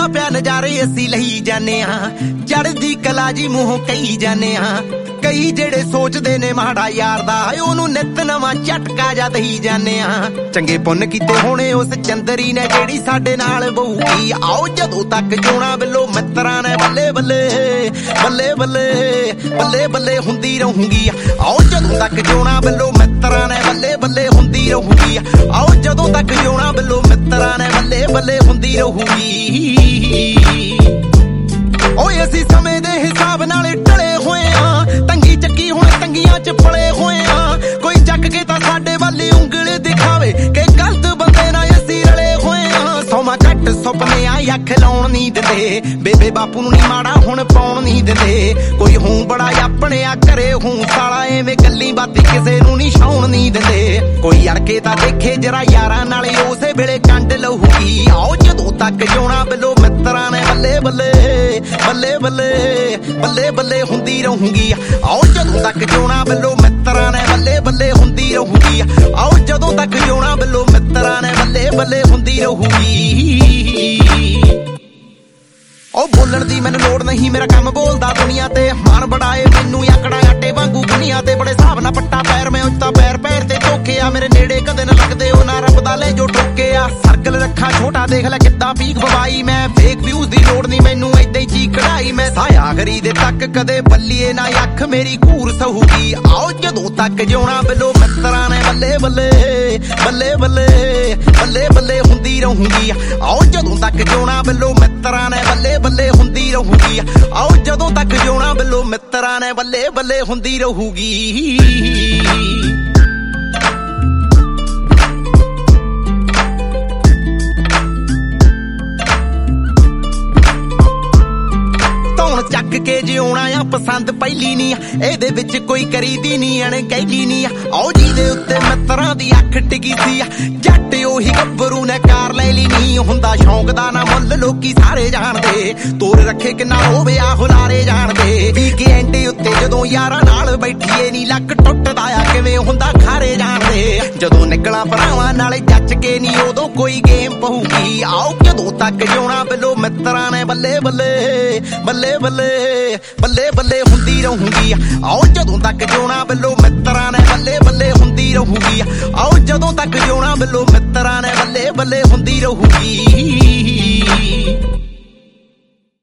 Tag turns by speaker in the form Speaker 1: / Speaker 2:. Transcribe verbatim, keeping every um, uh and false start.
Speaker 1: ਪਿਆ ਨਜ਼ਾਰੇ ਅਸੀਂ ਲਈ ਜਾਨੇ ਆ, ਚੜ੍ਹਦੀ ਕਲਾ ਜੀ ਮੂੰਹੋਂ ਕਹੀ ਜਾਨੇ ਆ। ਕਈ ਜਿਹੜੇ ਸੋਚਦੇ ਨੇ ਮਾੜਾ ਯਾਰ ਦਾ, ਉਹਨੂੰ ਨਿੱਤ ਨਵਾਂ ਝਟਕਾ ਜਾ ਦਈ ਜਾਨੇ ਆ। ਚੰਗੇ ਪੁੰਨ ਕੀਤੇ ਹੋਣੇ ਉਸ ਚੰਦਰੀ ਨੇ ਜਿਹੜੀ ਸਾਡੇ ਨਾਲ ਬਹੂਗੀ। ਆਓ ਜਦੋਂ ਤੱਕ ਜੋਣਾ ਬਿੱਲੋ ਮਿੱਤਰਾਂ ਨੇ ਬੱਲੇ ਬੱਲੇ ਬੱਲੇ ਬੱਲੇ ਬੱਲੇ ਬੱਲੇ ਹੁੰਦੀ ਰਹੂਗੀ। ਆਓ ਜਦੋਂ ਤੱਕ ਜੋਣਾ ਬਿੱਲੋ ਮਿੱਤਰਾਂ ਨੇ ਬੱਲੇ ਬੱਲੇ ਹੁੰਦੀ ਰਹੂਗੀ। ਆਓ ਜਦੋਂ ਤੱਕ ਜੋਣਾ ਬਿੱਲੋ ਮਿੱਤਰਾਂ ਨੇ ਬੱਲੇ ਬੱਲੇ ਹੁੰਦੀ ਰਹੂਗੀ। ਓਏ ਅਸੀਂ ਸਮੇਂ ਦੇ ਹਿਸਾਬ ਨਾਲ ਢਲੇ ਹੋਏ ਆ, ਤੰਗੀ ਚੱਕੀ ਹੁਣ ਤੰਗੀਆਂ ਚ ਪਲੇ ਹੋਏ ਆ। ਕੋਈ ਚੱਕ ਕੇ ਤਾਂ ਸਾਡੇ ਵੱਲ ਉਂਗਲ ਦਿਖਾਵੇ ਕਿ ਗਲਤ ਬੰਦੇ ਨਾਲ ਅਸੀਂ ਰਲੇ ਹੋਏ ਆ। ਸੌਮਾ ਘੱਟ ਸੁਪਨੇ ਆ ਅੱਖ ਲਾਉਣ ਨਹੀਂ ਦਿੰਦੇ, ਬੇਬੇ ਬਾਪੂ ਨੂੰ ਨੀ ਮਾੜਾ ਹੁਣ ਪਾਉਣ ਨਹੀਂ ਦਿੰਦੇ। ਕੋਈ ਹੂੰ ਬੜਾ ਆਪਣੇ ਆ ਘਰੇ ਹੂੰ ਸਾਲਾ, ਐਵੇਂ ਗੱਲੀ ਬਾਤੀ ਕਿਸੇ ਨੂੰ ਨੀ ਛਾਉਣ ਨਹੀਂ ਦਿੰਦੇ। ਕੋਈ ਅੜਕੇ ਤਾਂ ਦੇਖੇ ਜਰਾ ਯਾਰਾਂ ਨਾਲੇ ਉਸੇ ਵੇਲੇ ਕੰਡ ਲਹੂਗੀ। ਆਓ ਜਦੋਂ ਤੱਕ ਜੋਣਾ ਬਿੱਲੋ ਮਿੱਤਰਾਂ ਨੇ ਬੱਲੇ ਬੱਲੇ ਬੱਲੇ ਬੱਲੇ ਬੱਲੇ ਬੱਲੇ ਹੁੰਦੀ ਰਹੂਗੀ। ਆਓ ਜਦੋਂ ਤੱਕ ਜੋਣਾ ਬਿੱਲੋ ਮਿੱਤਰਾਂ ਨੇ ਬੱਲੇ ਬੱਲੇ ਹੁੰਦੀ ਰਹੂਗੀ। ਆਓ ਜਦੋਂ ਤੱਕ ਜੋਣਾ ਬਿੱਲੋ ਮਿੱਤਰਾਂ ਨੇ ਬੱਲੇ ਬੱਲੇ ਹੁੰਦੀ ਰਹੂਗੀ। ਉਹ ਬੋਲਣ ਦੀ ਮੈਨੂੰ ਲੋੜ ਨਹੀਂ, ਮੇਰਾ ਕੰਮ ਬੋਲਦਾ ਦੁਨੀਆ ਤੇ। ਮਾਨ ਬੜਾਏ ਮੈਨੂੰ ਆਕੜਾ ਆਟੇ ਵਾਂਗੂ ਦੁਨੀਆ ਤੇ, ਬੜੇ ਹਿਸਾਬ ਨਾਲ ਪੱਟਾ ਪੈਰ ਮੈਂ ਉੱਚਾ ਪੈਰ ਪੈਰ ਤੇ ਟੋਕਿਆ। ਮੇਰੇ ਨੇੜੇ ਕਦੇ ਨਾ ਲੱਗਦੇ ਉਹ ਨਾ ਰੱਬ ਦਾ ਲੈ ਜੋ ਠੋਕਿਆ। ਸਰਕਲ ਰੱਖਾਂ ਛੋਟਾ ਦੇਖ ਲੈ ਕਿੱਦਾਂ ਪੀਕ ਬਵਾਈ ਮੈਂ। ਫੇਕ ਵਿਊਜ਼ ਦੀ ਲੋੜ ਨਹੀਂ ਮੈਨੂੰ ਏਦਾਂ ਹੀ ਚੀਕ ਕਢਾਈ ਮੈਂ। ਸਾਇਆ ਗਰੀ ਦੇ ਤੱਕ ਕਦੇ ਬੱਲੀਏ ਨਾ ਅੱਖ ਮੇਰੀ ਘੂਰ ਸਹੂਗੀ। ਆਓ ਜਦੋਂ ਤੱਕ ਜਿਉਣਾ ਬਿੱਲੋ ਮਿੱਤਰਾਂ ਨੇ ਬੱਲੇ ਬੱਲੇ ਬੱਲੇ ਬੱਲੇ ਬੱਲੇ ਬੱਲੇ ਹੁੰਦੀ ਰਹੂਗੀ। ਆਓ ਜਦੋਂ ਤੱਕ ਜਿਉਣਾ ਬਿੱਲੋ ਮਿੱਤਰਾਂ ਨੇ ਬੱਲੇ ਬੱਲੇ ਹੁੰਦੀ ਰਹੂਗੀ। ਆਓ ਜਦੋਂ ਤੱਕ ਜਿਉਣਾ ਬਿੱਲੋ ਮਿੱਤਰਾਂ ਨੇ ਬੱਲੇ ਬੱਲੇ ਹੁੰਦੀ ਰਹੂਗੀ। ਚੱਕ ਕੇ ਜਿਉਣਾ ਆ ਪਸੰਦ ਪਹਿਲੀ ਨੀ ਆ, ਇਹਦੇ ਵਿੱਚ ਕੋਈ ਕਰੀਦੀ ਨੀ ਅਣਗਹਿਲੀ ਨੀ ਆ। ਆਓ ਜਿਹਦੇ ਉੱਤੇ ਮਿੱਤਰਾਂ ਦੀ ਅੱਖ ਟਿਕੀ ਸੀ ਆ, ਜੱਟ ਉਹੀ ਗੱਭਰੂ ਨੇ ਕਾਰ ਲੈ ਲਈ ਨੀ। ਹੁੰਦਾ ਸ਼ੌਂਕ ਦਾ ਨਾ ਮੁੱਲ ਲੋਕੀ ਸਾਰੇ ਜਾਣਦੇ, ਤੋਰ ਰੱਖੇ ਕਿੰਨਾ ਹੋਵੇ ਆ ਹੁਲਾਰੇ ਜਾਣਦੇ। ਵੀਕਐਂਡ ਉੱਤੇ ਜਦੋਂ ਯਾਰਾਂ ਨਾਲ ਬੈਠੀਏ ਨੀ ਲੱਕ ਟੁੱਟਦਾ ਆ ਕਿਵੇਂ ਹੁੰਦਾ ਖਾਰੇ ਜਾਣਦੇ। ਜਦੋਂ ਨਿਕਲਾਂ ਭਰਾਵਾਂ ਨਾਲੇ ਜੱਜ ਕੇ ਨੀ ਉਦੋਂ ਕੋਈ ਗੇਮ ਪਹੂਗੀ। ਆਓ ਜਦੋਂ ਤੱਕ ਜਿਉਣਾ ਬਿੱਲੋ ਮਿੱਤਰਾਂ ਨੇ ਬੱਲੇ ਬੱਲੇ ਬੱਲੇ ਬੱਲੇ ਬੱਲੇ ਬੱਲੇ ਹੁੰਦੀ ਰਹੂਗੀ। ਆਓ ਜਦੋਂ ਤੱਕ ਜਿਉਣਾ ਬਿੱਲੋ ਮਿੱਤਰਾਂ ਨੇ ਬੱਲੇ ਬੱਲੇ ਹੁੰਦੀ ਰਹੂਗੀ। ਆਓ ਜਦੋਂ ਤੱਕ ਜਿਉਣਾ ਬਿੱਲੋ ਮਿੱਤਰਾਂ ਨੇ ਬੱਲੇ ਬੱਲੇ ਹੁੰਦੀ ਰਹੂਗੀ।